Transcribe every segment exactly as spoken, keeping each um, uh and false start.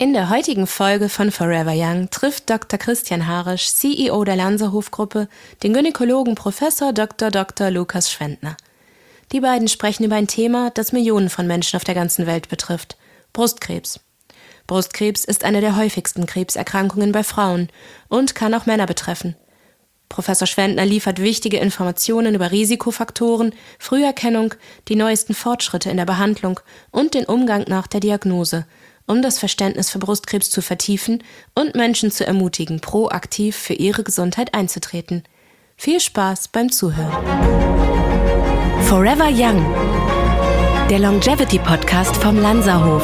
In der heutigen Folge von Forever Young trifft Doktor Christian Harisch, C E O der Lanzerhof-Gruppe, den Gynäkologen Professor Doktor Doktor Lukas Schwendtner. Die beiden sprechen über ein Thema, das Millionen von Menschen auf der ganzen Welt betrifft: Brustkrebs. Brustkrebs ist eine der häufigsten Krebserkrankungen bei Frauen und kann auch Männer betreffen. Professor Schwendtner liefert wichtige Informationen über Risikofaktoren, Früherkennung, die neuesten Fortschritte in der Behandlung und den Umgang nach der Diagnose, um das Verständnis für Brustkrebs zu vertiefen und Menschen zu ermutigen, proaktiv für ihre Gesundheit einzutreten. Viel Spaß beim Zuhören. Forever Young, der Longevity-Podcast vom Lanzerhof.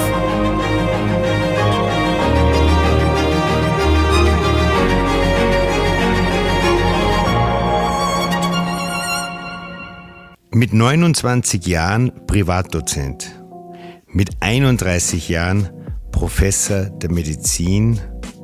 Mit neunundzwanzig Jahren Privatdozent, mit einunddreißig Jahren Professor der Medizin,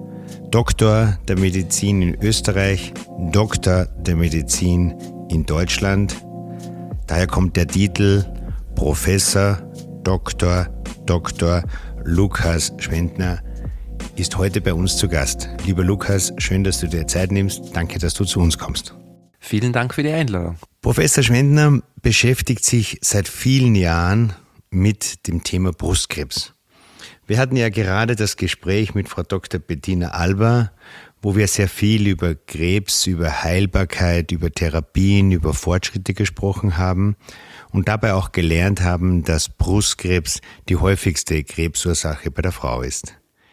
Doktor der Medizin in Österreich, Doktor der Medizin in Deutschland. Daher kommt der Titel Professor Doktor Doktor Lukas Schwendtner ist heute bei uns zu Gast. Lieber Lukas, schön, dass du dir Zeit nimmst. Danke, dass du zu uns kommst. Vielen Dank für die Einladung. Professor Schwendtner beschäftigt sich seit vielen Jahren mit dem Thema Brustkrebs. Wir hatten ja gerade das Gespräch mit Frau Doktor Bettina Alba, wo wir sehr viel über Krebs, über Heilbarkeit, über Therapien, über Fortschritte gesprochen haben und dabei auch gelernt haben, dass Brustkrebs die häufigste Krebsursache bei der Frau ist.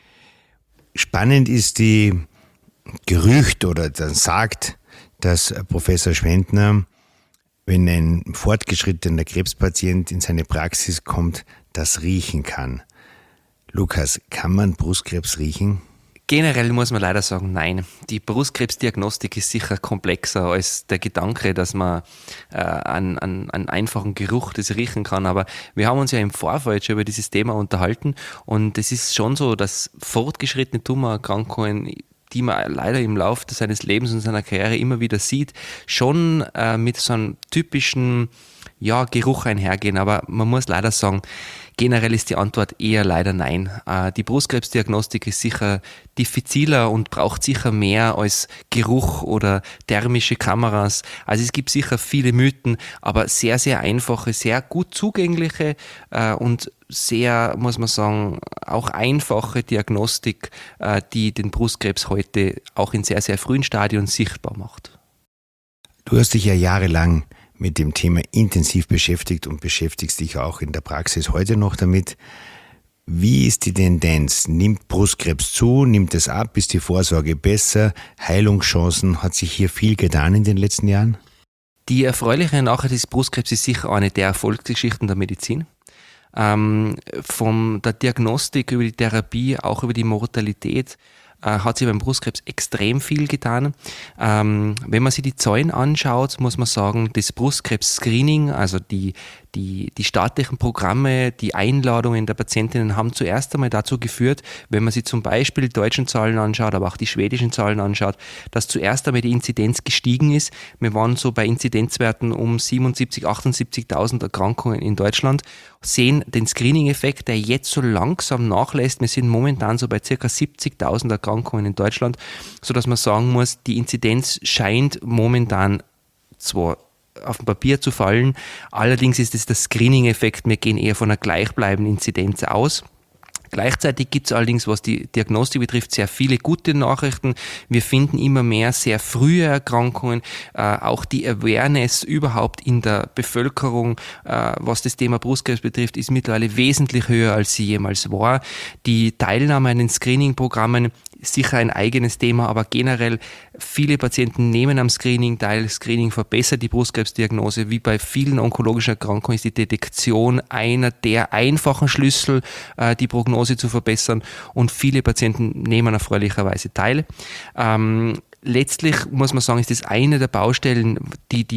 Spannend ist die Gerücht oder dann sagt, dass Professor Schwendtner, wenn ein fortgeschrittener Krebspatient in seine Praxis kommt, das riechen kann. Lukas, kann man Brustkrebs riechen? Generell muss man leider sagen, nein. Die Brustkrebsdiagnostik ist sicher komplexer als der Gedanke, dass man äh, einen, einen, einen einfachen Geruch das riechen kann. Aber wir haben uns ja im Vorfeld schon über dieses Thema unterhalten und es ist schon so, dass fortgeschrittene Tumorerkrankungen, die man leider im Laufe seines Lebens und seiner Karriere immer wieder sieht, schon äh, mit so einem typischen ja, Geruch einhergehen. Aber man muss leider sagen, generell ist die Antwort eher leider nein. Äh, die Brustkrebsdiagnostik ist sicher diffiziler und braucht sicher mehr als Geruch oder thermische Kameras. Also es gibt sicher viele Mythen, aber sehr, sehr einfache, sehr gut zugängliche äh, und sehr, muss man sagen, auch einfache Diagnostik, äh, die den Brustkrebs heute auch in sehr, sehr frühen Stadien sichtbar macht. Du hast dich ja jahrelang mit dem Thema intensiv beschäftigt und beschäftigst dich auch in der Praxis heute noch damit. Wie ist die Tendenz? Nimmt Brustkrebs zu? Nimmt es ab? Ist die Vorsorge besser? Heilungschancen? Hat sich hier viel getan in den letzten Jahren? Die erfreuliche Nachricht des Brustkrebs ist sicher eine der Erfolgsgeschichten der Medizin. Ähm, von der Diagnostik über die Therapie, auch über die Mortalität, äh, hat sich beim Brustkrebs extrem viel getan. Ähm, wenn man sich die Zahlen anschaut, muss man sagen, das Brustkrebs-Screening, also die, die, die staatlichen Programme, die Einladungen der Patientinnen haben zuerst einmal dazu geführt, wenn man sich zum Beispiel die deutschen Zahlen anschaut, aber auch die schwedischen Zahlen anschaut, dass zuerst einmal die Inzidenz gestiegen ist. Wir waren so bei Inzidenzwerten um siebenundsiebzigtausend, achtundsiebzigtausend Erkrankungen in Deutschland, sehen den Screening-Effekt, der jetzt so langsam nachlässt. Wir sind momentan so bei ca. siebzigtausend Erkrankungen in Deutschland, sodass man sagen muss, die Inzidenz scheint momentan zwar auf dem Papier zu fallen, allerdings ist es der Screening-Effekt, wir gehen eher von einer gleichbleibenden Inzidenz aus. Gleichzeitig gibt es allerdings, was die Diagnostik betrifft, sehr viele gute Nachrichten. Wir finden immer mehr sehr frühe Erkrankungen. Äh, auch die Awareness überhaupt in der Bevölkerung, äh, was das Thema Brustkrebs betrifft, ist mittlerweile wesentlich höher, als sie jemals war. Die Teilnahme an den Screening-Programmen sicher ein eigenes Thema, aber generell viele Patienten nehmen am Screening teil. Screening verbessert die Brustkrebsdiagnose. Wie bei vielen onkologischen Erkrankungen ist die Detektion einer der einfachen Schlüssel, die Prognose zu verbessern, und viele Patienten nehmen erfreulicherweise teil. Ähm, letztlich muss man sagen, ist das eine der Baustellen, die die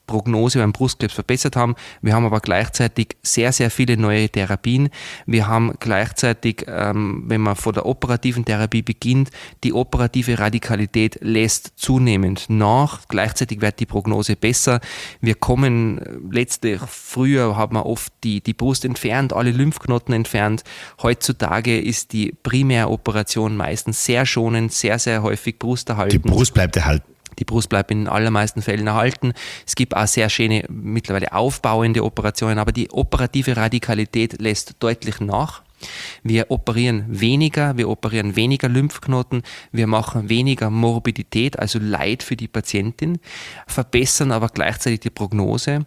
Prognose beim Brustkrebs verbessert haben. Wir haben aber gleichzeitig sehr, sehr viele neue Therapien. Wir haben gleichzeitig, ähm, wenn man vor der operativen Therapie beginnt, die operative Radikalität lässt zunehmend nach. Gleichzeitig wird die Prognose besser. Wir kommen, letzte, früher hat man oft die, die Brust entfernt, alle Lymphknoten entfernt. Heutzutage ist die Primäroperation meistens sehr schonend, sehr, sehr häufig brusterhaltend. Die Brust bleibt erhalten. Die Brust bleibt in den allermeisten Fällen erhalten. Es gibt auch sehr schöne, mittlerweile aufbauende Operationen, aber die operative Radikalität lässt deutlich nach. Wir operieren weniger, wir operieren weniger Lymphknoten, wir machen weniger Morbidität, also Leid für die Patientin, verbessern aber gleichzeitig die Prognose.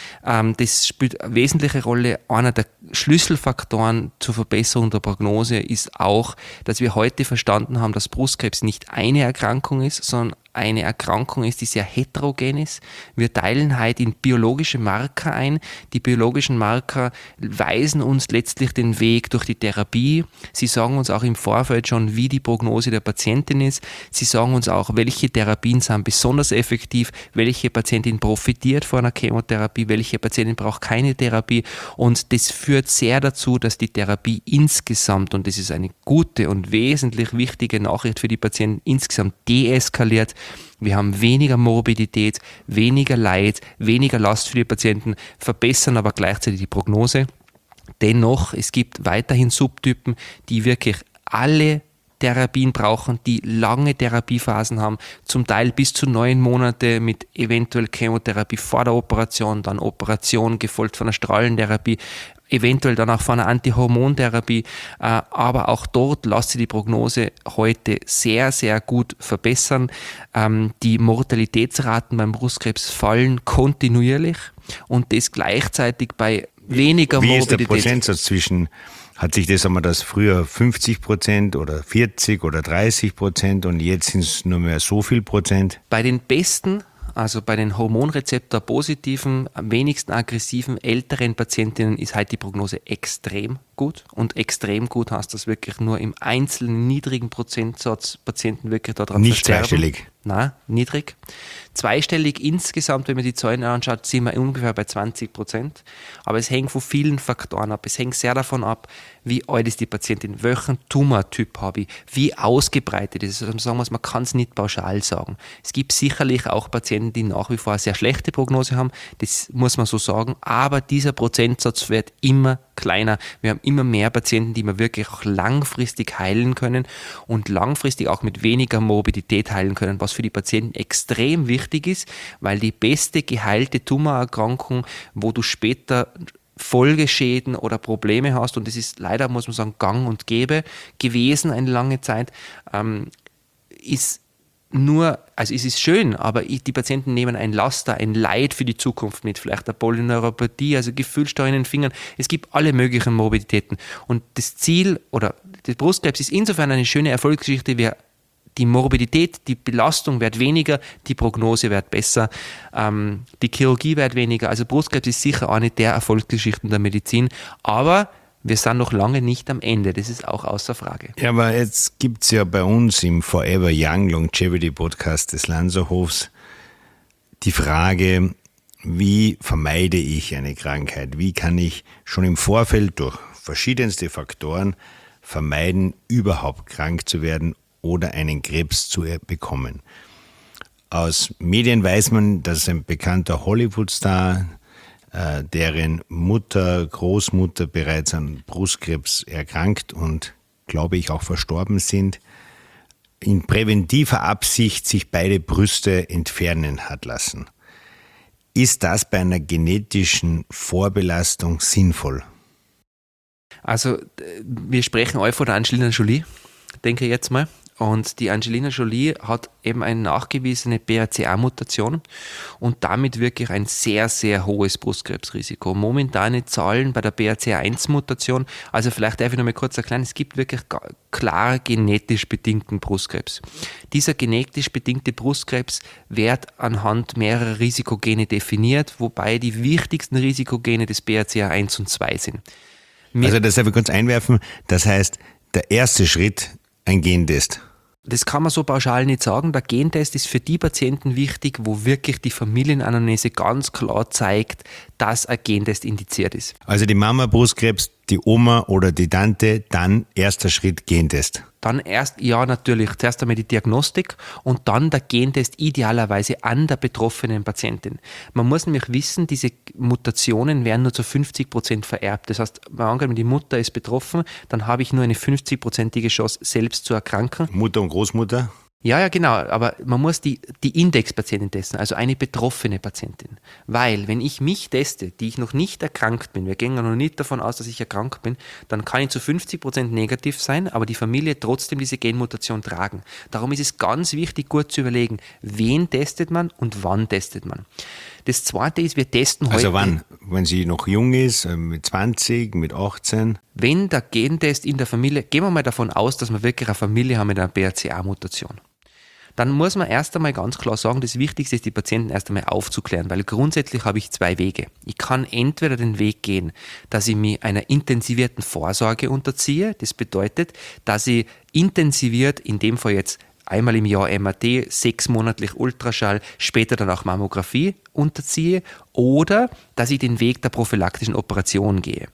Das spielt eine wesentliche Rolle. Einer der Schlüsselfaktoren zur Verbesserung der Prognose ist auch, dass wir heute verstanden haben, dass Brustkrebs nicht eine Erkrankung ist, sondern eine Erkrankung ist, die sehr heterogen ist. Wir teilen heute in biologische Marker ein. Die biologischen Marker weisen uns letztlich den Weg durch die Therapie. Sie sagen uns auch im Vorfeld schon, wie die Prognose der Patientin ist. Sie sagen uns auch, welche Therapien sind besonders effektiv, welche Patientin profitiert von einer Chemotherapie, welche Patientin braucht keine Therapie. Und das führt sehr dazu, dass die Therapie insgesamt, und das ist eine gute und wesentlich wichtige Nachricht für die Patienten, insgesamt deeskaliert. Wir haben weniger Morbidität, weniger Leid, weniger Last für die Patienten, verbessern aber gleichzeitig die Prognose. Dennoch, es gibt weiterhin Subtypen, die wirklich alle Therapien brauchen, die lange Therapiephasen haben, zum Teil bis zu neun Monate mit eventuell Chemotherapie vor der Operation, dann Operation gefolgt von einer Strahlentherapie, eventuell dann auch von einer Antihormontherapie, aber auch dort lässt sich die Prognose heute sehr, sehr gut verbessern. Die Mortalitätsraten beim Brustkrebs fallen kontinuierlich und das gleichzeitig bei weniger Wie Morbidität. Wie ist der Prozentsatz zwischen, hat sich das, haben wir das früher fünfzig Prozent oder vierzig oder dreißig Prozent und jetzt sind es nur mehr so viel Prozent? Bei den besten, also bei den Hormonrezeptor-positiven, am wenigsten aggressiven, älteren Patientinnen ist halt die Prognose extrem gut. Und extrem gut heißt das wirklich nur im einzelnen niedrigen Prozentsatz Patienten wirklich daran Nicht versterben. zweistellig? Nein, niedrig. Zweistellig insgesamt, wenn man die Zahlen anschaut, sind wir ungefähr bei zwanzig Prozent. Aber es hängt von vielen Faktoren ab. Es hängt sehr davon ab, wie alt ist die Patientin, welchen Tumortyp habe ich, wie ausgebreitet ist es. Also sagen wir es, man kann es nicht pauschal sagen. Es gibt sicherlich auch Patienten, die nach wie vor eine sehr schlechte Prognose haben. Das muss man so sagen. Aber dieser Prozentsatz wird immer kleiner. Wir haben immer mehr Patienten, die wir wirklich auch langfristig heilen können und langfristig auch mit weniger Morbidität heilen können, was für die Patienten extrem wichtig ist, weil die beste geheilte Tumorerkrankung, wo du später Folgeschäden oder Probleme hast, und das ist leider, muss man sagen, gang und gäbe gewesen eine lange Zeit, ähm, ist nur, also es ist schön, aber die Patienten nehmen ein Laster, ein Leid für die Zukunft mit, vielleicht eine Polyneuropathie, also Gefühlsstau in den Fingern. Es gibt alle möglichen Morbiditäten. Und das Ziel oder der Brustkrebs ist insofern eine schöne Erfolgsgeschichte, wir die Morbidität, die Belastung wird weniger, die Prognose wird besser, ähm, die Chirurgie wird weniger. Also Brustkrebs ist sicher eine der Erfolgsgeschichten der Medizin, aber wir sind noch lange nicht am Ende, das ist auch außer Frage. Ja, aber jetzt gibt es ja bei uns im Forever Young Longevity Podcast des Lanzerhofs die Frage, wie vermeide ich eine Krankheit? Wie kann ich schon im Vorfeld durch verschiedenste Faktoren vermeiden, überhaupt krank zu werden oder einen Krebs zu bekommen? Aus Medien weiß man, dass ein bekannter Hollywood-Star, äh, deren Mutter, Großmutter bereits an Brustkrebs erkrankt und, glaube ich, auch verstorben sind, in präventiver Absicht sich beide Brüste entfernen hat lassen. Ist das bei einer genetischen Vorbelastung sinnvoll? Also wir sprechen alle von der Angelina Jolie, denke ich jetzt mal. Und die Angelina Jolie hat eben eine nachgewiesene B R C A-Mutation und damit wirklich ein sehr, sehr hohes Brustkrebsrisiko. Momentane Zahlen bei der B R C A eins Mutation, also vielleicht darf ich noch mal kurz erklären, es gibt wirklich klar genetisch bedingten Brustkrebs. Dieser genetisch bedingte Brustkrebs wird anhand mehrerer Risikogene definiert, wobei die wichtigsten Risikogene des B R C A eins und zwei sind. Mir also das darf ich kurz einwerfen, das heißt, der erste Schritt, ein Gentest. Das kann man so pauschal nicht sagen. Der Gentest ist für die Patienten wichtig, wo wirklich die Familienanamnese ganz klar zeigt, dass ein Gentest indiziert ist. Also die Mama Brustkrebs, die Oma oder die Tante, dann erster Schritt Gentest. Dann erst, ja natürlich, zuerst einmal die Diagnostik und dann der Gentest idealerweise an der betroffenen Patientin. Man muss nämlich wissen, diese Mutationen werden nur zu fünfzig Prozent vererbt. Das heißt, wenn die Mutter ist betroffen, dann habe ich nur eine fünfzig-prozentige Chance, selbst zu erkranken. Mutter und Großmutter? Ja, ja, genau, aber man muss die, die Indexpatientin testen, also eine betroffene Patientin. Weil, wenn ich mich teste, die ich noch nicht erkrankt bin, wir gehen ja noch nicht davon aus, dass ich erkrankt bin, dann kann ich zu fünfzig Prozent negativ sein, aber die Familie trotzdem diese Genmutation tragen. Darum ist es ganz wichtig, gut zu überlegen, wen testet man und wann testet man. Das Zweite ist, wir testen heute... Also wann? Wenn sie noch jung ist, mit zwanzig, mit achtzehn? Wenn der Gentest in der Familie, gehen wir mal davon aus, dass wir wirklich eine Familie haben mit einer B R C A-Mutation. Dann muss man erst einmal ganz klar sagen, das Wichtigste ist, die Patienten erst einmal aufzuklären, weil grundsätzlich habe ich zwei Wege. Ich kann entweder den Weg gehen, dass ich mich einer intensivierten Vorsorge unterziehe. Das bedeutet, dass ich intensiviert, in dem Fall jetzt einmal im Jahr M R T, sechsmonatlich Ultraschall, später dann auch Mammographie unterziehe, oder dass ich den Weg der prophylaktischen Operation gehe.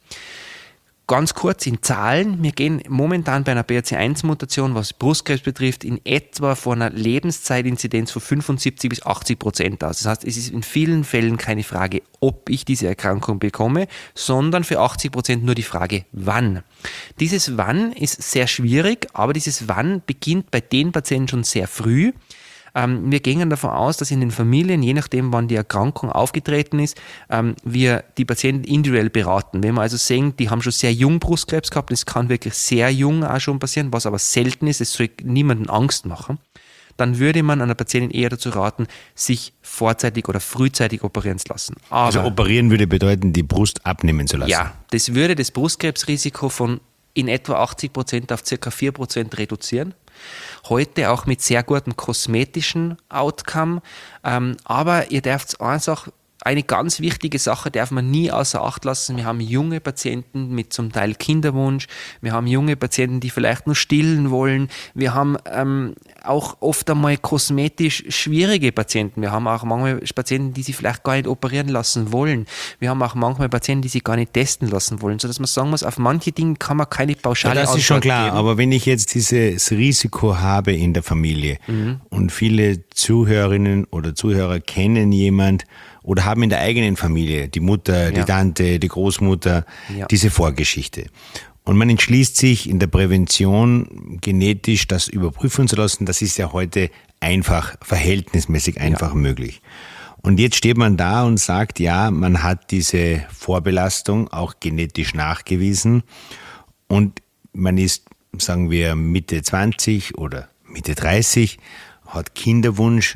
Ganz kurz in Zahlen, wir gehen momentan bei einer B R C eins Mutation, was Brustkrebs betrifft, in etwa von einer Lebenszeitinzidenz von fünfundsiebzig bis achtzig Prozent aus. Das heißt, es ist in vielen Fällen keine Frage, ob ich diese Erkrankung bekomme, sondern für achtzig Prozent nur die Frage, wann. Dieses Wann ist sehr schwierig, aber dieses Wann beginnt bei den Patienten schon sehr früh. Wir gehen davon aus, dass in den Familien, je nachdem wann die Erkrankung aufgetreten ist, wir die Patienten individuell beraten. Wenn wir also sehen, die haben schon sehr jung Brustkrebs gehabt, das kann wirklich sehr jung auch schon passieren, was aber selten ist, es soll niemandem Angst machen, dann würde man einer Patientin eher dazu raten, sich vorzeitig oder frühzeitig operieren zu lassen. Aber, also operieren würde bedeuten, die Brust abnehmen zu lassen? Ja, das würde das Brustkrebsrisiko von in etwa achtzig Prozent auf ca. vier Prozent reduzieren. Heute auch mit sehr gutem kosmetischen Outcome. Ähm, aber ihr dürft eins auch, eine ganz wichtige Sache darf man nie außer Acht lassen. Wir haben junge Patienten mit zum Teil Kinderwunsch. Wir haben junge Patienten, die vielleicht nur stillen wollen. Wir haben ähm, auch oft einmal kosmetisch schwierige Patienten. Wir haben auch manchmal Patienten, die sich vielleicht gar nicht operieren lassen wollen. Wir haben auch manchmal Patienten, die sich gar nicht testen lassen wollen. Sodass man sagen muss, auf manche Dinge kann man keine pauschale ja, das Antwort ist schon klar, geben. aber wenn ich jetzt dieses Risiko habe in der Familie mhm. und viele Zuhörerinnen oder Zuhörer kennen jemand oder haben in der eigenen Familie, die Mutter, die ja. Tante, die Großmutter, ja. diese Vorgeschichte. Und man entschließt sich in der Prävention genetisch das überprüfen zu lassen. Das ist ja heute einfach, verhältnismäßig einfach ja. möglich. Und jetzt steht man da und sagt, ja, man hat diese Vorbelastung auch genetisch nachgewiesen und man ist, sagen wir, Mitte zwanzig oder Mitte dreißig, hat Kinderwunsch.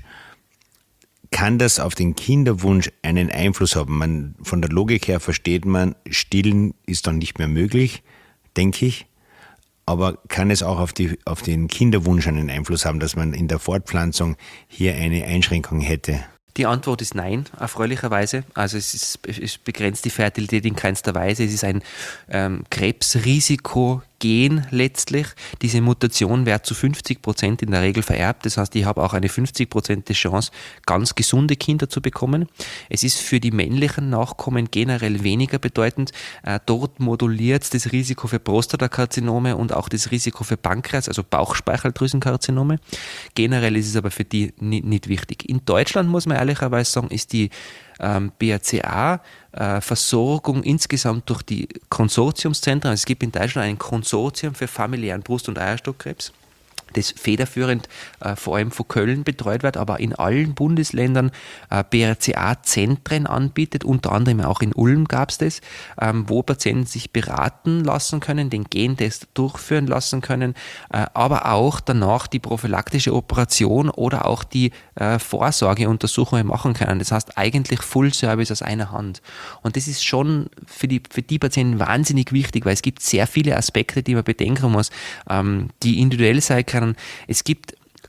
Kann das auf den Kinderwunsch einen Einfluss haben? Man, von der Logik her versteht man, stillen ist dann nicht mehr möglich, denke ich. Aber kann es auch auf, die, auf den Kinderwunsch einen Einfluss haben, dass man in der Fortpflanzung hier eine Einschränkung hätte? Die Antwort ist nein, erfreulicherweise. Also es, ist, es begrenzt die Fertilität in keinster Weise. Es ist ein ähm, Krebsrisiko Gen letztlich. Diese Mutation wird zu fünfzig Prozent in der Regel vererbt. Das heißt, ich habe auch eine fünfzig Prozent Chance, ganz gesunde Kinder zu bekommen. Es ist für die männlichen Nachkommen generell weniger bedeutend. Äh, dort moduliert das Risiko für Prostatakarzinome und auch das Risiko für Pankreas, also Bauchspeicheldrüsenkarzinome. Generell ist es aber für die nicht, nicht wichtig. In Deutschland, muss man ehrlicherweise sagen, ist die ähm, B R C A-Versorgung äh, insgesamt durch die Konsortiumszentren. Also es gibt in Deutschland ein Konsortium für familiären Brust- und Eierstockkrebs, das federführend äh, vor allem von Köln betreut wird, aber in allen Bundesländern äh, B R C A-Zentren anbietet, unter anderem auch in Ulm gab es das, ähm, wo Patienten sich beraten lassen können, den Gentest durchführen lassen können, äh, aber auch danach die prophylaktische Operation oder auch die äh, Vorsorgeuntersuchungen machen können. Das heißt eigentlich Full Service aus einer Hand. Und das ist schon für die, für die Patienten wahnsinnig wichtig, weil es gibt sehr viele Aspekte, die man bedenken muss, ähm, die individuell sein können. Es gibt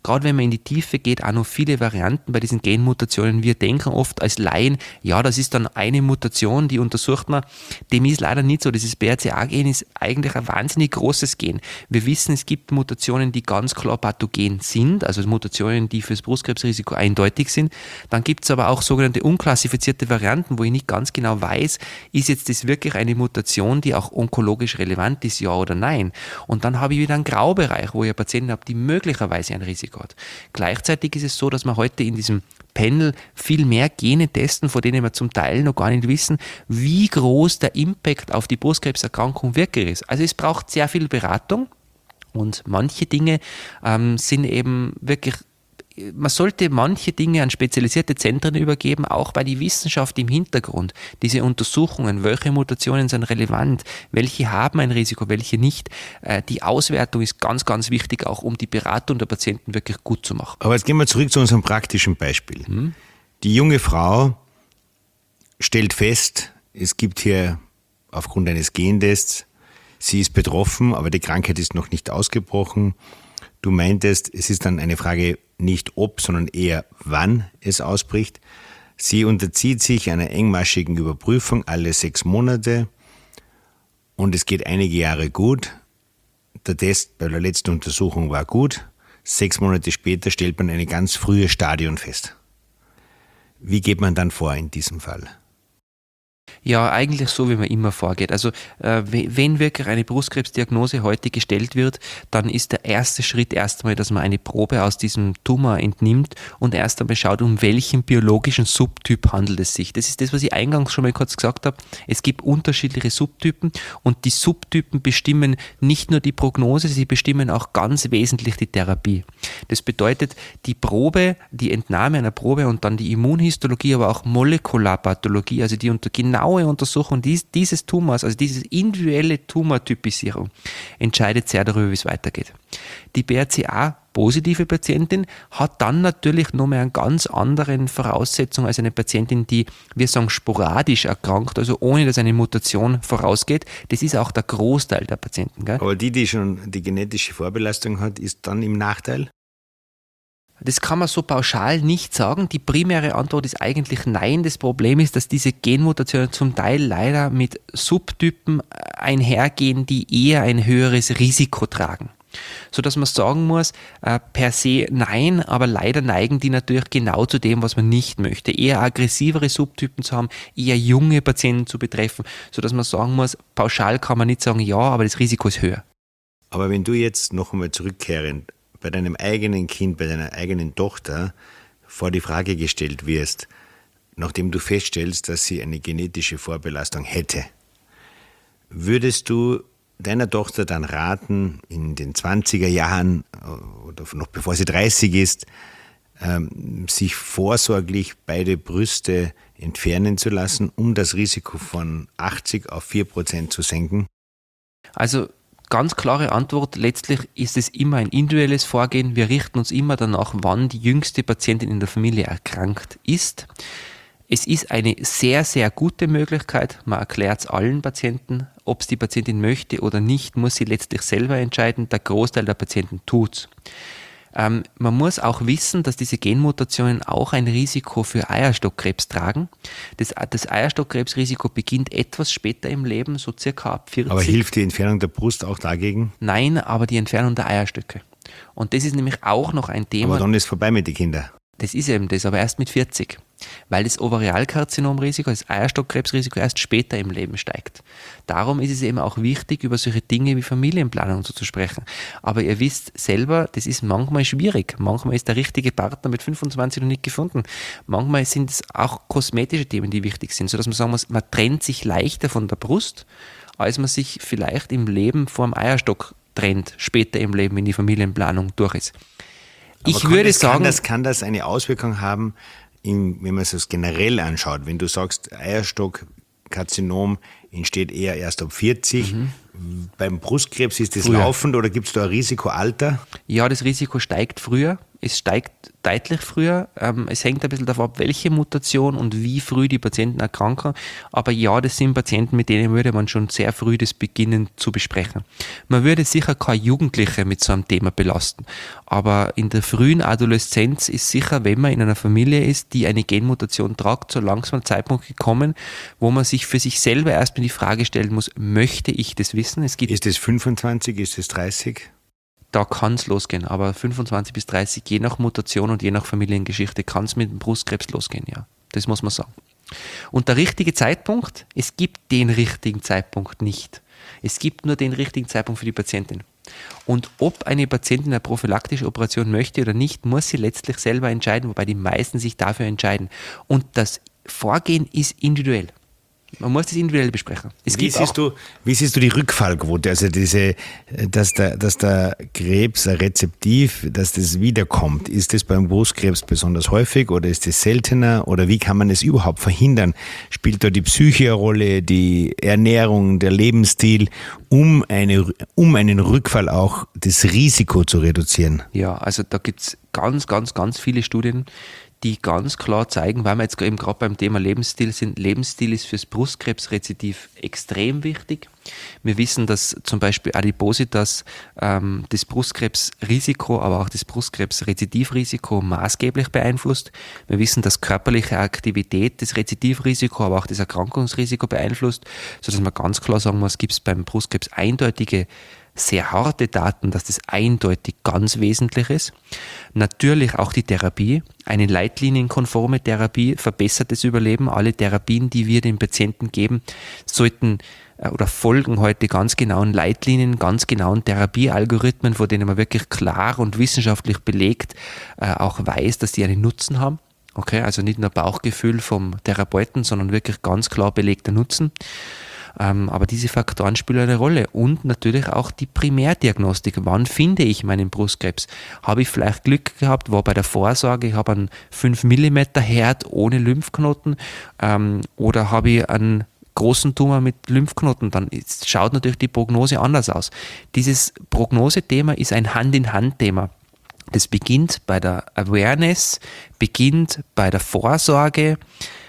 gerade wenn man in die Tiefe geht, auch noch viele Varianten bei diesen Genmutationen. Wir denken oft als Laien, ja, das ist dann eine Mutation, die untersucht man. Dem ist leider nicht so. Dieses B R C A-Gen ist eigentlich ein wahnsinnig großes Gen. Wir wissen, es gibt Mutationen, die ganz klar pathogen sind, also Mutationen, die fürs Brustkrebsrisiko eindeutig sind. Dann gibt es aber auch sogenannte unklassifizierte Varianten, wo ich nicht ganz genau weiß, ist jetzt das wirklich eine Mutation, die auch onkologisch relevant ist, ja oder nein. Und dann habe ich wieder einen Graubereich, wo ich Patienten habe, die möglicherweise ein Risiko hat. Gleichzeitig ist es so, dass wir heute in diesem Panel viel mehr Gene testen, von denen wir zum Teil noch gar nicht wissen, wie groß der Impact auf die Brustkrebserkrankung wirklich ist. Also es braucht sehr viel Beratung und manche Dinge ähm, sind eben wirklich, man sollte manche Dinge an spezialisierte Zentren übergeben, auch bei die Wissenschaft im Hintergrund. Diese Untersuchungen, welche Mutationen sind relevant, welche haben ein Risiko, welche nicht. Die Auswertung ist ganz, ganz wichtig, auch um die Beratung der Patienten wirklich gut zu machen. Aber jetzt gehen wir zurück zu unserem praktischen Beispiel. Hm? Die junge Frau stellt fest, es gibt hier aufgrund eines Gentests, sie ist betroffen, aber die Krankheit ist noch nicht ausgebrochen. Du meintest, es ist dann eine Frage nicht ob, sondern eher wann es ausbricht. Sie unterzieht sich einer engmaschigen Überprüfung alle sechs Monate und es geht einige Jahre gut. Der Test bei der letzten Untersuchung war gut. Sechs Monate später stellt man eine ganz frühe Stadion fest. Wie geht man dann vor in diesem Fall? Ja, eigentlich so, wie man immer vorgeht. Also äh, wenn wirklich eine Brustkrebsdiagnose heute gestellt wird, dann ist der erste Schritt erstmal, dass man eine Probe aus diesem Tumor entnimmt und erst einmal schaut, um welchen biologischen Subtyp handelt es sich. Das ist das, was ich eingangs schon mal kurz gesagt habe. Es gibt unterschiedliche Subtypen und die Subtypen bestimmen nicht nur die Prognose, sie bestimmen auch ganz wesentlich die Therapie. Das bedeutet, die Probe, die Entnahme einer Probe und dann die Immunhistologie, aber auch Molekularpathologie, also die unter genaue Untersuchung dies, dieses Tumors, also diese individuelle Tumortypisierung, entscheidet sehr darüber, wie es weitergeht. Die B R C A-positive Patientin hat dann natürlich noch mal eine ganz andere Voraussetzung als eine Patientin, die, wir sagen, sporadisch erkrankt, also ohne dass eine Mutation vorausgeht. Das ist auch der Großteil der Patienten. Gell? Aber die, die schon die genetische Vorbelastung hat, ist dann im Nachteil? Das kann man so pauschal nicht sagen. Die primäre Antwort ist eigentlich nein. Das Problem ist, dass diese Genmutationen zum Teil leider mit Subtypen einhergehen, die eher ein höheres Risiko tragen. Sodass man sagen muss, äh, per se nein, aber leider neigen die natürlich genau zu dem, was man nicht möchte. Eher aggressivere Subtypen zu haben, eher junge Patienten zu betreffen, sodass man sagen muss, pauschal kann man nicht sagen ja, aber das Risiko ist höher. Aber wenn du jetzt noch einmal zurückkehrend bei deinem eigenen Kind, bei deiner eigenen Tochter vor die Frage gestellt wirst, nachdem du feststellst, dass sie eine genetische Vorbelastung hätte, würdest du deiner Tochter dann raten, in den zwanziger Jahren oder noch bevor sie dreißig ist, sich vorsorglich beide Brüste entfernen zu lassen, um das Risiko von achtzig auf vier Prozent zu senken? Also ganz klare Antwort, letztlich ist es immer ein individuelles Vorgehen. Wir richten uns immer danach, wann die jüngste Patientin in der Familie erkrankt ist. Es ist eine sehr, sehr gute Möglichkeit. Man erklärt es allen Patienten. Ob es die Patientin möchte oder nicht, muss sie letztlich selber entscheiden. Der Großteil der Patienten tut es. Ähm, man muss auch wissen, dass diese Genmutationen auch ein Risiko für Eierstockkrebs tragen. Das, das Eierstockkrebsrisiko beginnt etwas später im Leben, so circa ab vierzig. Aber hilft die Entfernung der Brust auch dagegen? Nein, aber die Entfernung der Eierstöcke. Und das ist nämlich auch noch ein Thema. Aber dann ist es vorbei mit den Kindern. Das ist eben das, aber erst mit vierzig. Weil das Ovarialkarzinomrisiko, das Eierstockkrebsrisiko erst später im Leben steigt. Darum ist es eben auch wichtig, über solche Dinge wie Familienplanung zu sprechen. Aber ihr wisst selber, das ist manchmal schwierig. Manchmal ist der richtige Partner mit fünfundzwanzig noch nicht gefunden. Manchmal sind es auch kosmetische Themen, die wichtig sind, sodass man sagen muss, man trennt sich leichter von der Brust, als man sich vielleicht im Leben vor dem Eierstock trennt, später im Leben, wenn die Familienplanung durch ist. Ich Aber würde das, sagen, kann das, kann das eine Auswirkung haben, in, wenn man es das generell anschaut, wenn du sagst, Eierstockkarzinom entsteht eher erst ab vierzig, mhm. Beim Brustkrebs ist das früher. Laufend oder gibt es da ein Risikoalter? Ja, das Risiko steigt früher. es steigt deutlich früher. Ähm, es hängt ein bisschen davon ab, welche Mutation und wie früh die Patienten erkranken. Aber ja, das sind Patienten, mit denen würde man schon sehr früh das beginnen zu besprechen. Man würde sicher keine Jugendliche mit so einem Thema belasten. Aber in der frühen Adoleszenz ist sicher, wenn man in einer Familie ist, die eine Genmutation tragt, so langsam ein Zeitpunkt gekommen, wo man sich für sich selber erstmal die Frage stellen muss, möchte ich das wissen? Es gibt Ist es fünfundzwanzig, ist es dreißig? Da kann es losgehen, aber fünfundzwanzig bis dreißig, je nach Mutation und je nach Familiengeschichte, kann es mit dem Brustkrebs losgehen, ja. Das muss man sagen. Und der richtige Zeitpunkt, es gibt den richtigen Zeitpunkt nicht. Es gibt nur den richtigen Zeitpunkt für die Patientin. Und ob eine Patientin eine prophylaktische Operation möchte oder nicht, muss sie letztlich selber entscheiden, wobei die meisten sich dafür entscheiden. Und das Vorgehen ist individuell. Man muss das individuell besprechen. Es Wie gibt auch siehst, du, wie siehst du die Rückfallquote? Also diese, dass der, dass der Krebs rezeptiv, dass das wiederkommt. Ist das beim Brustkrebs besonders häufig oder ist das seltener? Oder wie kann man es überhaupt verhindern? Spielt da die Psyche eine Rolle, die Ernährung, der Lebensstil, um, eine, um einen Rückfall auch das Risiko zu reduzieren? Ja, also da gibt es ganz, ganz, ganz viele Studien, die ganz klar zeigen, weil wir jetzt eben gerade beim Thema Lebensstil sind, Lebensstil ist fürs Brustkrebsrezidiv extrem wichtig. Wir wissen, dass zum Beispiel Adipositas ähm, das Brustkrebsrisiko, aber auch das Brustkrebsrezidivrisiko maßgeblich beeinflusst. Wir wissen, dass körperliche Aktivität das Rezidivrisiko, aber auch das Erkrankungsrisiko beeinflusst, sodass man ganz klar sagen muss, gibt es beim Brustkrebs eindeutige sehr harte Daten, dass das eindeutig ganz wesentlich ist. Natürlich auch die Therapie. Eine leitlinienkonforme Therapie verbessert das Überleben. Alle Therapien, die wir den Patienten geben, sollten oder folgen heute ganz genauen Leitlinien, ganz genauen Therapiealgorithmen, von denen man wirklich klar und wissenschaftlich belegt äh, auch weiß, dass die einen Nutzen haben. Okay, also nicht nur Bauchgefühl vom Therapeuten, sondern wirklich ganz klar belegter Nutzen. Ähm, aber diese Faktoren spielen eine Rolle und natürlich auch die Primärdiagnostik. Wann finde ich meinen Brustkrebs? Habe ich vielleicht Glück gehabt, war bei der Vorsorge, ich habe einen fünf Millimeter Herd ohne Lymphknoten ähm, oder habe ich einen großen Tumor mit Lymphknoten, dann ist, schaut natürlich die Prognose anders aus. Dieses Prognosethema ist ein Hand-in-Hand-Thema. Das beginnt bei der Awareness, beginnt bei der Vorsorge,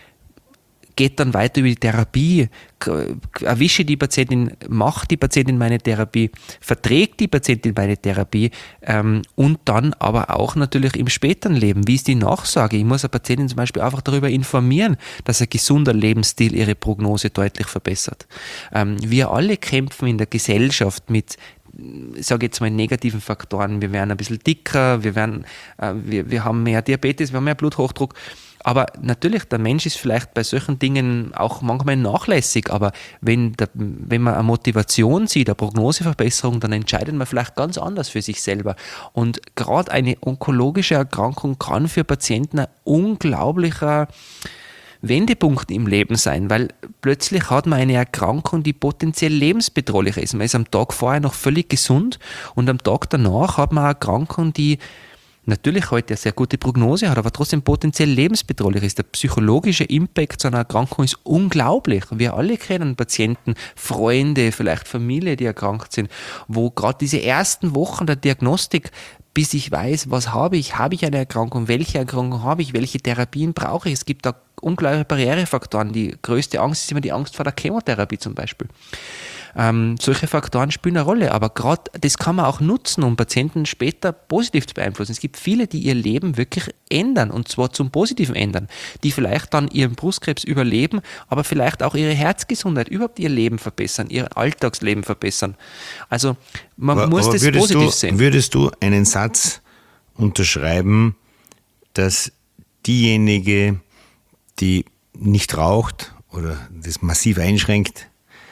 geht dann weiter über die Therapie, erwische die Patientin, macht die Patientin meine Therapie, verträgt die Patientin meine Therapie ähm, und dann aber auch natürlich im späteren Leben. Wie ist die Nachsorge? Ich muss eine Patientin zum Beispiel einfach darüber informieren, dass ein gesunder Lebensstil ihre Prognose deutlich verbessert. Ähm, wir alle kämpfen in der Gesellschaft mit, ich sage jetzt mal, negativen Faktoren. Wir werden ein bisschen dicker, wir, werden, äh, wir, wir haben mehr Diabetes, wir haben mehr Bluthochdruck. Aber natürlich, der Mensch ist vielleicht bei solchen Dingen auch manchmal nachlässig, aber wenn, der, wenn man eine Motivation sieht, eine Prognoseverbesserung, dann entscheidet man vielleicht ganz anders für sich selber. Und gerade eine onkologische Erkrankung kann für Patienten ein unglaublicher Wendepunkt im Leben sein, weil plötzlich hat man eine Erkrankung, die potenziell lebensbedrohlich ist. Man ist am Tag vorher noch völlig gesund und am Tag danach hat man eine Erkrankung, die natürlich heute eine sehr gute Prognose hat, aber trotzdem potenziell lebensbedrohlich ist. Der psychologische Impact so einer Erkrankung ist unglaublich. Wir alle kennen Patienten, Freunde, vielleicht Familie, die erkrankt sind, wo gerade diese ersten Wochen der Diagnostik, bis ich weiß, was habe ich, habe ich eine Erkrankung, welche Erkrankung habe ich, welche Therapien brauche ich. Es gibt da unglaubliche Barrierefaktoren. Die größte Angst ist immer die Angst vor der Chemotherapie zum Beispiel. Ähm, solche Faktoren spielen eine Rolle, aber gerade das kann man auch nutzen, um Patienten später positiv zu beeinflussen. Es gibt viele, die ihr Leben wirklich ändern und zwar zum Positiven ändern, die vielleicht dann ihren Brustkrebs überleben, aber vielleicht auch ihre Herzgesundheit, überhaupt ihr Leben verbessern, ihr Alltagsleben verbessern. Also man aber, muss aber das würdest positiv du, sehen. Würdest du einen Satz unterschreiben, dass diejenige, die nicht raucht oder das massiv einschränkt,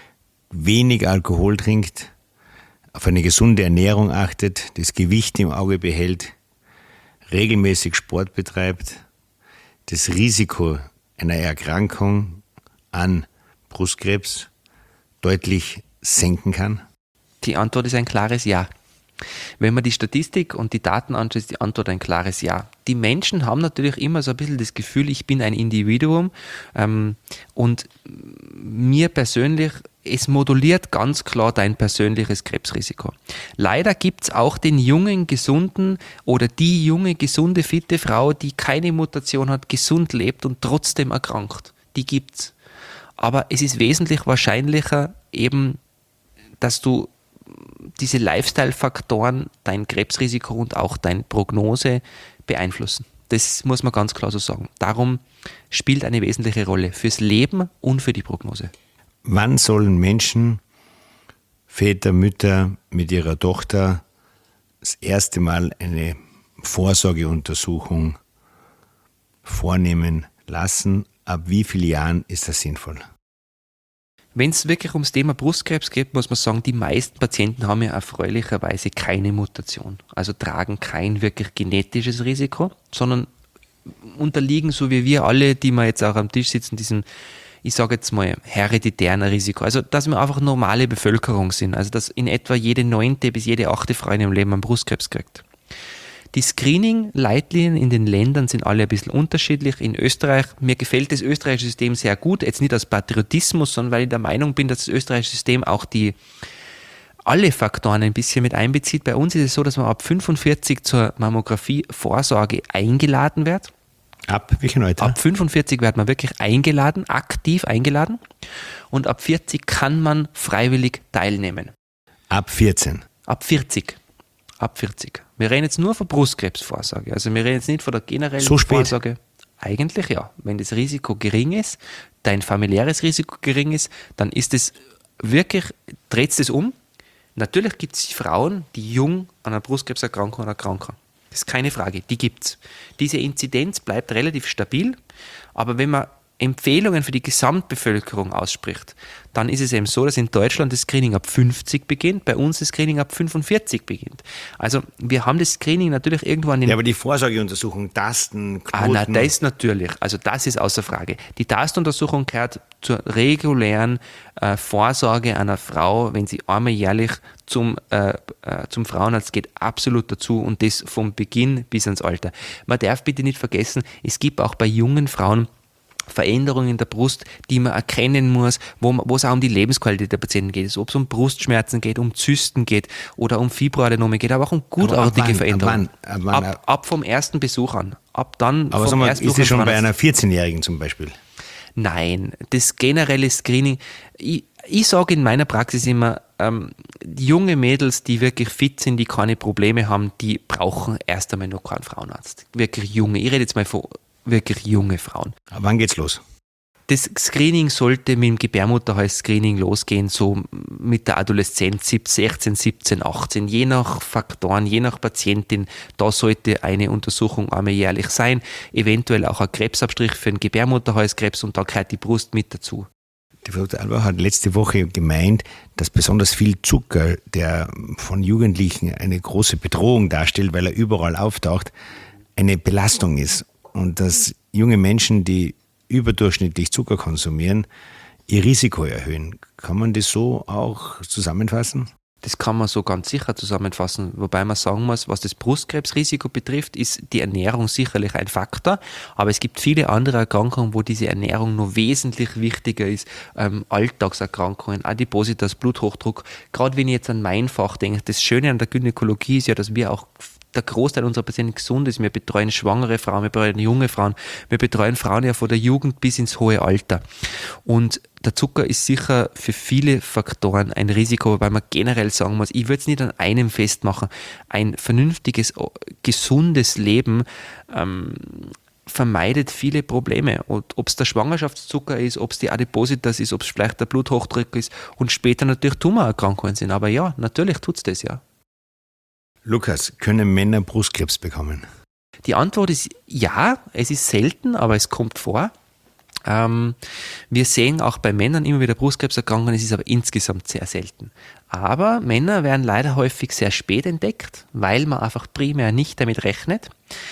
wenig Alkohol trinkt, auf eine gesunde Ernährung achtet, das Gewicht im Auge behält, regelmäßig Sport betreibt, das Risiko einer Erkrankung an Brustkrebs deutlich senken kann? Die Antwort ist ein klares Ja. Wenn man die Statistik und die Daten anschaut, ist die Antwort ein klares Ja. Die Menschen haben natürlich immer so ein bisschen das Gefühl, ich bin ein Individuum ähm, und mir persönlich, es moduliert ganz klar dein persönliches Krebsrisiko. Leider gibt es auch den jungen, gesunden oder die junge, gesunde, fitte Frau, die keine Mutation hat, gesund lebt und trotzdem erkrankt. Die gibt's. Aber es ist wesentlich wahrscheinlicher eben, dass du diese Lifestyle-Faktoren dein Krebsrisiko und auch deine Prognose beeinflussen. Das muss man ganz klar so sagen. Darum spielt eine wesentliche Rolle fürs Leben und für die Prognose. Wann sollen Menschen, Väter, Mütter mit ihrer Tochter das erste Mal eine Vorsorgeuntersuchung vornehmen lassen? Ab wie vielen Jahren ist das sinnvoll? Wenn es wirklich ums Thema Brustkrebs geht, muss man sagen, die meisten Patienten haben ja erfreulicherweise keine Mutation. Also tragen kein wirklich genetisches Risiko, sondern unterliegen, so wie wir alle, die wir jetzt auch am Tisch sitzen, diesem, ich sage jetzt mal, hereditären Risiko. Also, dass wir einfach normale Bevölkerung sind. Also, dass in etwa jede neunte bis jede achte Frau in ihrem Leben einen Brustkrebs kriegt. Die Screening-Leitlinien in den Ländern sind alle ein bisschen unterschiedlich. In Österreich, mir gefällt das österreichische System sehr gut, jetzt nicht aus Patriotismus, sondern weil ich der Meinung bin, dass das österreichische System auch die alle Faktoren ein bisschen mit einbezieht. Bei uns ist es so, dass man ab fünfundvierzig zur Mammographie-Vorsorge eingeladen wird. Ab welchem Alter? Ab fünfundvierzig wird man wirklich eingeladen, aktiv eingeladen. Und ab vierzig kann man freiwillig teilnehmen. Ab vierzehn? Ab vierzig. Ab vierzig. Wir reden jetzt nur von Brustkrebsvorsorge. Also wir reden jetzt nicht von der generellen so spät. Vorsorge. Eigentlich ja. Wenn das Risiko gering ist, dein familiäres Risiko gering ist, dann ist es wirklich, dreht es um. Natürlich gibt es Frauen, die jung an einer Brustkrebserkrankung erkranken. Das ist keine Frage, die gibt es. Diese Inzidenz bleibt relativ stabil, aber wenn man Empfehlungen für die Gesamtbevölkerung ausspricht, dann ist es eben so, dass in Deutschland das Screening ab fünfzig beginnt, bei uns das Screening ab fünfundvierzig beginnt. Also wir haben das Screening natürlich irgendwo an den... Ja, aber die Vorsorgeuntersuchung, Tasten, Knoten... Ah, nein, das ist natürlich, also das ist außer Frage. Die Tastuntersuchung gehört zur regulären äh, Vorsorge einer Frau, wenn sie einmal jährlich zum, äh, äh, zum Frauenarzt geht, absolut dazu und das vom Beginn bis ans Alter. Man darf bitte nicht vergessen, es gibt auch bei jungen Frauen Veränderungen in der Brust, die man erkennen muss, wo, man, wo es auch um die Lebensqualität der Patienten geht. Also ob es um Brustschmerzen geht, um Zysten geht oder um Fibroadenome geht, aber auch um gutartige wann, Veränderungen. Ab, wann, ab, wann, ab, ab vom ersten Besuch an. Ab dann aber vom sag mal, ersten ist das schon bei einer vierzehnjährigen zum Beispiel? Nein, das generelle Screening, ich, ich sage in meiner Praxis immer, ähm, junge Mädels, die wirklich fit sind, die keine Probleme haben, die brauchen erst einmal noch keinen Frauenarzt. Wirklich junge, ich rede jetzt mal von wirklich junge Frauen. Aber wann geht's los? Das Screening sollte mit dem Gebärmutterhals-Screening losgehen, so mit der Adoleszenz, sechzehn, siebzehn, achtzehn, je nach Faktoren, je nach Patientin. Da sollte eine Untersuchung einmal jährlich sein, eventuell auch ein Krebsabstrich für den Gebärmutterhalskrebs und da gehört die Brust mit dazu. Die Frau Doktor Alber hat letzte Woche gemeint, dass besonders viel Zucker, der von Jugendlichen eine große Bedrohung darstellt, weil er überall auftaucht, eine Belastung ist. Und dass junge Menschen, die überdurchschnittlich Zucker konsumieren, ihr Risiko erhöhen. Kann man das so auch zusammenfassen? Das kann man so ganz sicher zusammenfassen, wobei man sagen muss, was das Brustkrebsrisiko betrifft, ist die Ernährung sicherlich ein Faktor, aber es gibt viele andere Erkrankungen, wo diese Ernährung noch wesentlich wichtiger ist, ähm, Alltagserkrankungen, Adipositas, Bluthochdruck. Gerade wenn ich jetzt an mein Fach denke, das Schöne an der Gynäkologie ist ja, dass wir auch der Großteil unserer Patienten gesund ist. Wir betreuen schwangere Frauen, wir betreuen junge Frauen, wir betreuen Frauen ja von der Jugend bis ins hohe Alter. Und der Zucker ist sicher für viele Faktoren ein Risiko, wobei man generell sagen muss, ich würde es nicht an einem festmachen. Ein vernünftiges, gesundes Leben ähm, vermeidet viele Probleme. Und ob es der Schwangerschaftszucker ist, ob es die Adipositas ist, ob es vielleicht der Bluthochdruck ist und später natürlich Tumorerkrankungen sind. Aber ja, natürlich tut es das ja. Lukas, können Männer Brustkrebs bekommen? Die Antwort ist ja, es ist selten, aber es kommt vor. Ähm, wir sehen auch bei Männern immer wieder Brustkrebserkrankungen, es ist aber insgesamt sehr selten. Aber Männer werden leider häufig sehr spät entdeckt, weil man einfach primär nicht damit rechnet.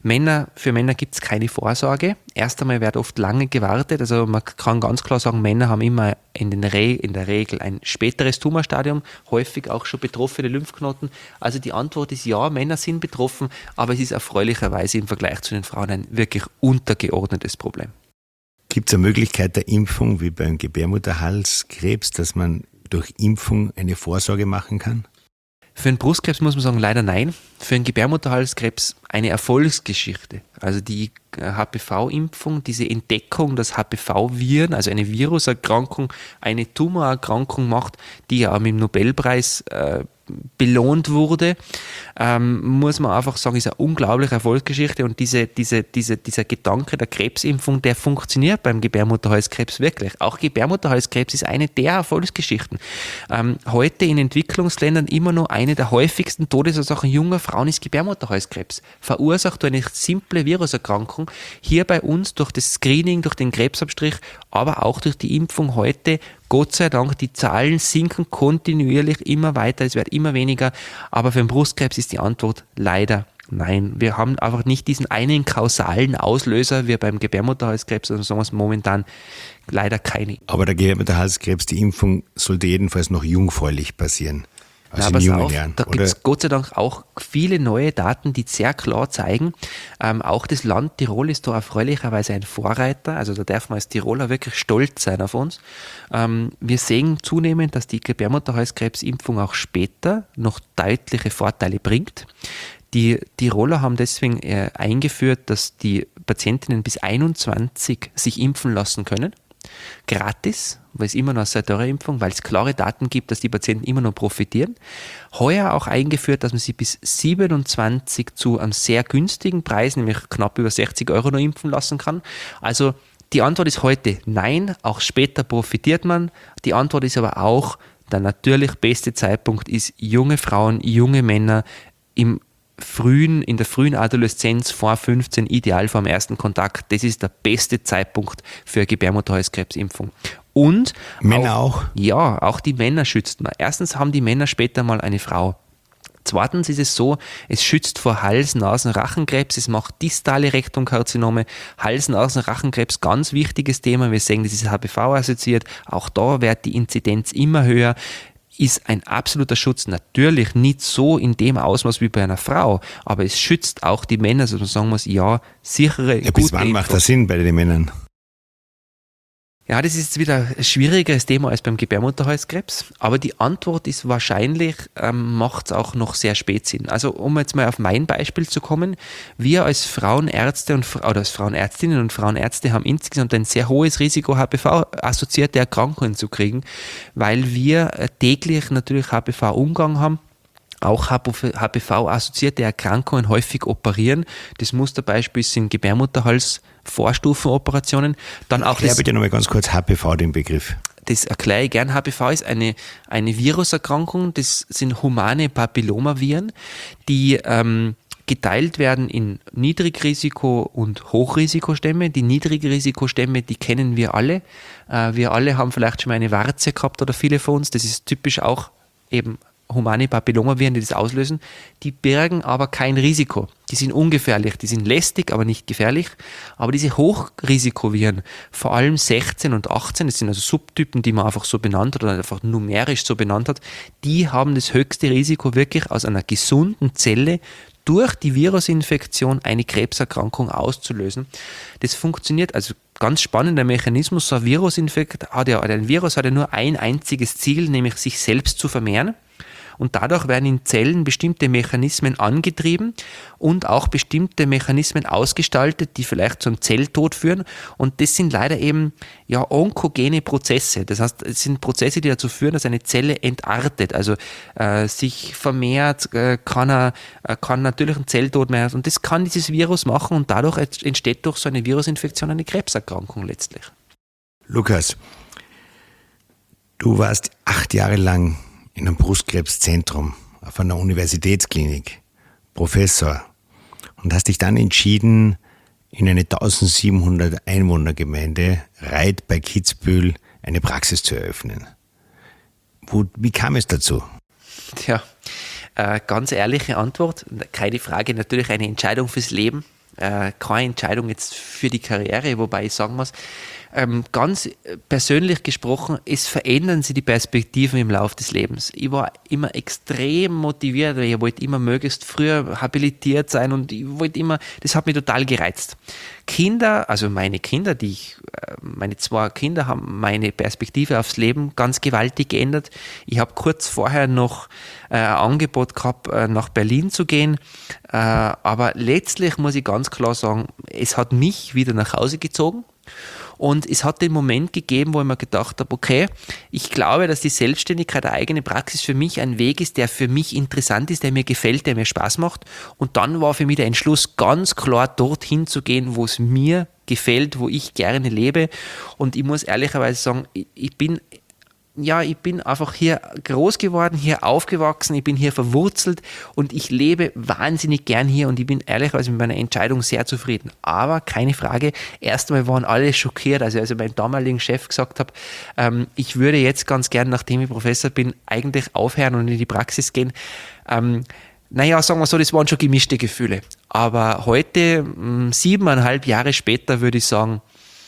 Männer, für Männer gibt es keine Vorsorge. Erst einmal wird oft lange gewartet. Also man kann ganz klar sagen, Männer haben immer in, den Re- in der Regel ein späteres Tumorstadium, häufig auch schon betroffene Lymphknoten. Also die Antwort ist ja, Männer sind betroffen, aber es ist erfreulicherweise im Vergleich zu den Frauen ein wirklich untergeordnetes Problem. Gibt es eine Möglichkeit der Impfung wie beim Gebärmutterhalskrebs, dass man durch Impfung eine Vorsorge machen kann? Für den Brustkrebs muss man sagen, leider nein. Für den Gebärmutterhalskrebs eine Erfolgsgeschichte. Also die H P V-Impfung, diese Entdeckung, dass H P V-Viren, also eine Viruserkrankung, eine Tumorerkrankung macht, die ja auch mit dem Nobelpreis äh, belohnt wurde, ähm, muss man einfach sagen, ist eine unglaubliche Erfolgsgeschichte und diese, diese, diese, dieser Gedanke der Krebsimpfung, der funktioniert beim Gebärmutterhalskrebs wirklich. Auch Gebärmutterhalskrebs ist eine der Erfolgsgeschichten. Ähm, heute in Entwicklungsländern immer noch eine der häufigsten Todesursachen junger Frauen ist Gebärmutterhalskrebs. Verursacht durch eine simple Viruserkrankung. Hier bei uns durch das Screening, durch den Krebsabstrich, aber auch durch die Impfung heute, Gott sei Dank, die Zahlen sinken kontinuierlich immer weiter, es wird immer weniger, aber für den Brustkrebs ist die Antwort leider nein. Wir haben einfach nicht diesen einen kausalen Auslöser wie beim Gebärmutterhalskrebs, sondern sagen wir es momentan leider keine. Aber der Gebärmutterhalskrebs, die Impfung sollte jedenfalls noch jungfräulich passieren. Also Na, in jungen auf, Jahren. da gibt es Gott sei Dank auch viele neue Daten, die sehr klar zeigen, ähm, auch das Land Tirol ist da erfreulicherweise ein Vorreiter, also da darf man als Tiroler wirklich stolz sein auf uns. Ähm, wir sehen zunehmend, dass die Gebärmutterhalskrebsimpfung auch später noch deutliche Vorteile bringt. Die Tiroler haben deswegen äh, eingeführt, dass die Patientinnen bis einundzwanzig sich impfen lassen können. Gratis, weil es immer noch eine teure Impfung, weil es klare Daten gibt, dass die Patienten immer noch profitieren. Heuer auch eingeführt, dass man sie bis siebenundzwanzig zu einem sehr günstigen Preis, nämlich knapp über sechzig Euro noch impfen lassen kann. Also die Antwort ist heute nein, auch später profitiert man. Die Antwort ist aber auch, der natürlich beste Zeitpunkt ist junge Frauen, junge Männer im frühen, in der frühen Adoleszenz vor fünfzehn, ideal vor dem ersten Kontakt. Das ist der beste Zeitpunkt für Gebärmutterhalskrebsimpfung. Und Männer auch? auch? Ja, auch die Männer schützt man. Erstens haben die Männer später mal eine Frau. Zweitens ist es so, es schützt vor Hals-, Nasen-, Rachenkrebs, es macht distale Rektumkarzinome, Hals-, Nasen-, Rachenkrebs, ganz wichtiges Thema. Wir sehen, das ist H P V-assoziiert. Auch da wird die Inzidenz immer höher. Ist ein absoluter Schutz, natürlich nicht so in dem Ausmaß wie bei einer Frau, aber es schützt auch die Männer, also man sagen muss, ja, sichere, ja, bis gute wann Info. macht das Sinn bei den Männern? Ja, das ist jetzt wieder ein schwierigeres Thema als beim Gebärmutterhalskrebs, aber die Antwort ist wahrscheinlich, ähm, macht es auch noch sehr spät Sinn. Also um jetzt mal auf mein Beispiel zu kommen, wir als Frauenärzte und oder als Frauenärztinnen und Frauenärzte haben insgesamt ein sehr hohes Risiko, H P V-assoziierte Erkrankungen zu kriegen, weil wir täglich natürlich H P V-Umgang haben. Auch H P V-assoziierte Erkrankungen häufig operieren. Das Musterbeispiel sind Gebärmutterhals-Vorstufenoperationen. Dann auch Erklär das, bitte nochmal ganz kurz H P V, den Begriff. Das erkläre ich gern. H P V ist eine, eine Viruserkrankung. Das sind humane Papillomaviren, die ähm, geteilt werden in Niedrigrisiko- und Hochrisikostämme. Die Niedrigrisikostämme, die kennen wir alle. Äh, wir alle haben vielleicht schon mal eine Warze gehabt oder viele von uns. Das ist typisch auch eben humane Papillomaviren, die das auslösen, die bergen aber kein Risiko. Die sind ungefährlich, die sind lästig, aber nicht gefährlich. Aber diese Hochrisikoviren, vor allem sechzehn und achtzehn, das sind also Subtypen, die man einfach so benannt hat oder einfach numerisch so benannt hat, die haben das höchste Risiko, wirklich aus einer gesunden Zelle durch die Virusinfektion eine Krebserkrankung auszulösen. Das funktioniert, also ganz spannender Mechanismus, so ein Virusinfekt hat ja, ein Virus hat ja nur ein einziges Ziel, nämlich sich selbst zu vermehren. Und dadurch werden in Zellen bestimmte Mechanismen angetrieben und auch bestimmte Mechanismen ausgestaltet, die vielleicht zum Zelltod führen. Und das sind leider eben ja onkogene Prozesse. Das heißt, es sind Prozesse, die dazu führen, dass eine Zelle entartet, also äh, sich vermehrt, äh, kann, er, äh, kann natürlich ein Zelltod mehr. Und das kann dieses Virus machen und dadurch entsteht durch so eine Virusinfektion eine Krebserkrankung letztlich. Lukas, du warst acht Jahre lang in einem Brustkrebszentrum auf einer Universitätsklinik, Professor, und hast dich dann entschieden, in eine eintausendsiebenhundert Einwohnergemeinde Reit bei Kitzbühel eine Praxis zu eröffnen. Wo, wie kam es dazu? Tja, äh, ganz ehrliche Antwort, keine Frage, natürlich eine Entscheidung fürs Leben. äh, keine Entscheidung jetzt für die Karriere, wobei ich sagen muss, ähm, ganz persönlich gesprochen, es verändern sich die Perspektiven im Laufe des Lebens. Ich war immer extrem motiviert, weil ich wollte immer möglichst früher habilitiert sein und ich wollte immer, das hat mich total gereizt. Kinder, also meine Kinder, die ich, meine zwei Kinder haben meine Perspektive aufs Leben ganz gewaltig geändert. Ich habe kurz vorher noch äh, ein Angebot gehabt, äh, nach Berlin zu gehen, äh, aber letztlich muss ich ganz klar sagen, es hat mich wieder nach Hause gezogen. Und es hat den Moment gegeben, wo ich mir gedacht habe, okay, ich glaube, dass die Selbstständigkeit, eine eigene Praxis für mich ein Weg ist, der für mich interessant ist, der mir gefällt, der mir Spaß macht. Und dann war für mich der Entschluss, ganz klar dorthin zu gehen, wo es mir gefällt, wo ich gerne lebe. Und ich muss ehrlicherweise sagen, ich bin... Ja, ich bin einfach hier groß geworden, hier aufgewachsen, ich bin hier verwurzelt und ich lebe wahnsinnig gern hier und ich bin ehrlicherweise mit meiner Entscheidung sehr zufrieden. Aber keine Frage, erstmal waren alle schockiert, also als ich meinem damaligen Chef gesagt habe, ähm, ich würde jetzt ganz gern, nachdem ich Professor bin, eigentlich aufhören und in die Praxis gehen. Ähm, naja, sagen wir so, das waren schon gemischte Gefühle. Aber heute, mh, siebeneinhalb Jahre später, würde ich sagen,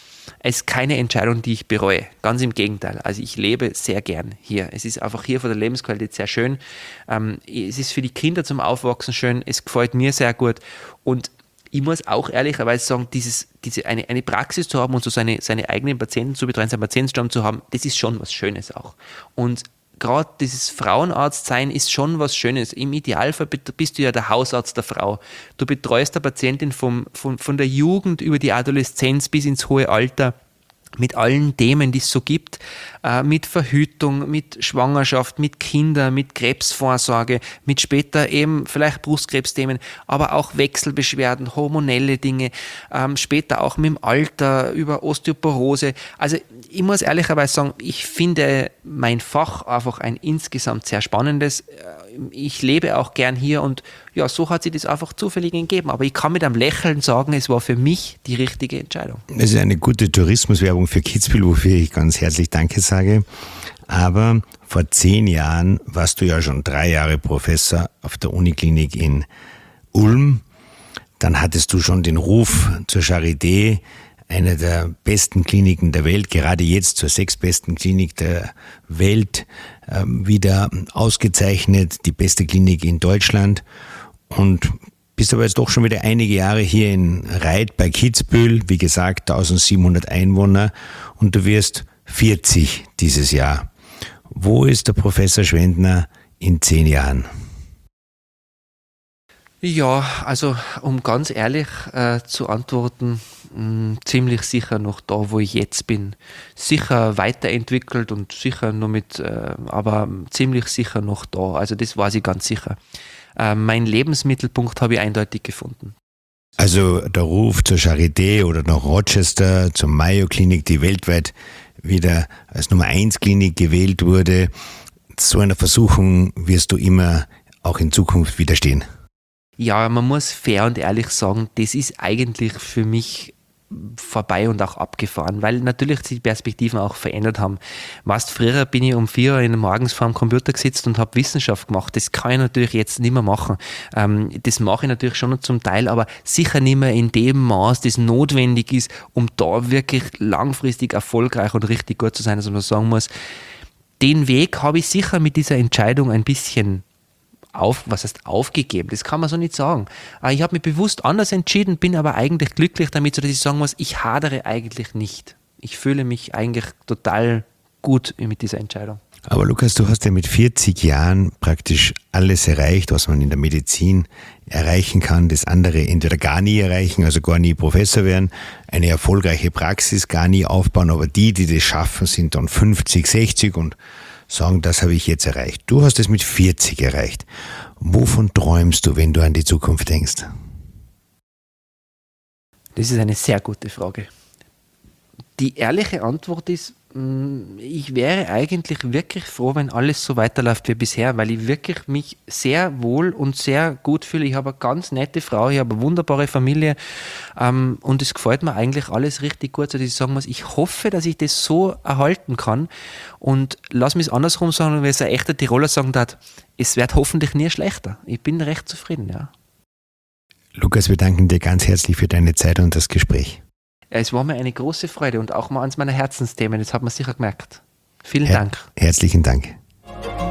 es ist keine Entscheidung, die ich bereue. Ganz im Gegenteil. Also ich lebe sehr gern hier. Es ist einfach hier von der Lebensqualität sehr schön. Ähm, es ist für die Kinder zum Aufwachsen schön. Es gefällt mir sehr gut. Und ich muss auch ehrlicherweise sagen, dieses, diese, eine, eine Praxis zu haben und so seine, seine eigenen Patienten zu betreuen, seinen Patientenstamm zu haben, das ist schon was Schönes auch. Und gerade dieses Frauenarzt-Sein ist schon was Schönes. Im Idealfall bist du ja der Hausarzt der Frau. Du betreust der Patientin vom, von, von der Jugend über die Adoleszenz bis ins hohe Alter mit allen Themen, die es so gibt, äh, mit Verhütung, mit Schwangerschaft, mit Kindern, mit Krebsvorsorge, mit später eben vielleicht Brustkrebsthemen, aber auch Wechselbeschwerden, hormonelle Dinge, ähm, später auch mit dem Alter über Osteoporose. Also ich muss ehrlicherweise sagen, ich finde mein Fach einfach ein insgesamt sehr spannendes. Ich lebe auch gern hier und ja, so hat sich das einfach zufällig gegeben. Aber ich kann mit einem Lächeln sagen, es war für mich die richtige Entscheidung. Das ist eine gute Tourismuswerbung für Kitzbühel, wofür ich ganz herzlich Danke sage. Aber vor zehn Jahren warst du ja schon drei Jahre Professor auf der Uniklinik in Ulm. Dann hattest du schon den Ruf zur Charité, eine der besten Kliniken der Welt, gerade jetzt zur sechstbesten Klinik der Welt, äh, wieder ausgezeichnet, die beste Klinik in Deutschland. Und bist aber jetzt doch schon wieder einige Jahre hier in Reith bei Kitzbühel, wie gesagt, eintausendsiebenhundert Einwohner, und du wirst vierzig dieses Jahr. Wo ist der Professor Schwendtner in zehn Jahren? Ja, also um ganz ehrlich äh, zu antworten, mh, ziemlich sicher noch da, wo ich jetzt bin. Sicher weiterentwickelt und sicher nur mit, äh, aber ziemlich sicher noch da. Also das weiß ich ganz sicher. Äh, mein Lebensmittelpunkt habe ich eindeutig gefunden. Also der Ruf zur Charité oder nach Rochester, zur Mayo Klinik, die weltweit wieder als Nummer eins Klinik gewählt wurde, so einer Versuchung wirst du immer auch in Zukunft widerstehen. Ja, man muss fair und ehrlich sagen, das ist eigentlich für mich vorbei und auch abgefahren, weil natürlich die Perspektiven auch verändert haben. Weißt, früher bin ich um vier Uhr morgens vor dem Computer gesetzt und habe Wissenschaft gemacht. Das kann ich natürlich jetzt nicht mehr machen. Ähm, das mache ich natürlich schon noch zum Teil, aber sicher nicht mehr in dem Maß, das notwendig ist, um da wirklich langfristig erfolgreich und richtig gut zu sein, dass man sagen muss, den Weg habe ich sicher mit dieser Entscheidung ein bisschen Auf, was heißt aufgegeben, das kann man so nicht sagen. Ich habe mich bewusst anders entschieden, bin aber eigentlich glücklich damit, sodass ich sagen muss, ich hadere eigentlich nicht. Ich fühle mich eigentlich total gut mit dieser Entscheidung. Aber Lukas, du hast ja mit vierzig Jahren praktisch alles erreicht, was man in der Medizin erreichen kann, das andere entweder gar nie erreichen, also gar nie Professor werden, eine erfolgreiche Praxis gar nie aufbauen, aber die, die das schaffen, sind dann fünfzig, sechzig und sagen, das habe ich jetzt erreicht. Du hast es mit vierzig erreicht. Wovon träumst du, wenn du an die Zukunft denkst? Das ist eine sehr gute Frage. Die ehrliche Antwort ist, ich wäre eigentlich wirklich froh, wenn alles so weiterläuft wie bisher, weil ich wirklich mich sehr wohl und sehr gut fühle. Ich habe eine ganz nette Frau, ich habe eine wunderbare Familie ähm, und es gefällt mir eigentlich alles richtig gut, sodass ich sagen muss, ich hoffe, dass ich das so erhalten kann und lass mich es andersrum sagen, wenn es ein echter Tiroler sagen darf, es wird hoffentlich nie schlechter. Ich bin recht zufrieden, ja. Lukas, wir danken dir ganz herzlich für deine Zeit und das Gespräch. Es war mir eine große Freude und auch mal eines meiner Herzensthemen, das hat man sicher gemerkt. Vielen Her- Dank. Herzlichen Dank.